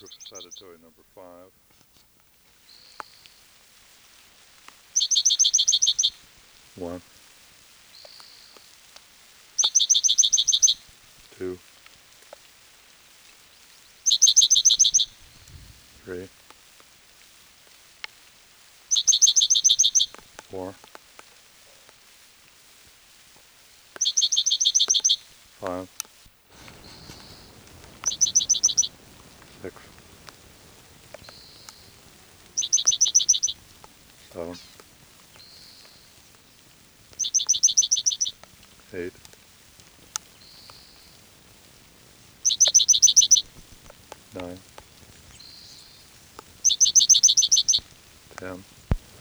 Recited toy number 5. 1, 2, 3, 4, 5, 6, 7, 8, 9, 10,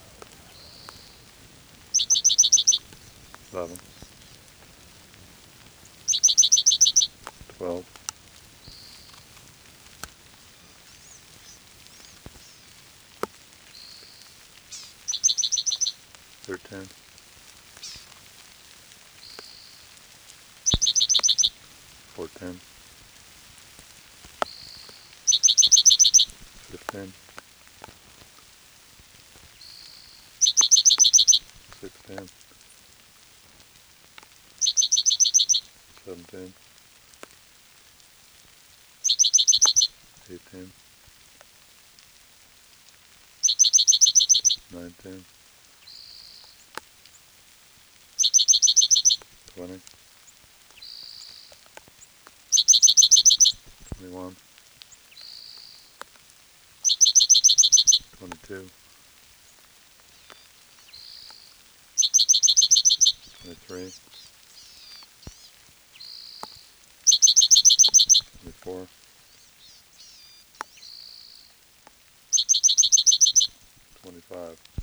11, 12, 13, 14, 15, 16, 17, 18, 19, 20, 21, 22, 23, 24, 25.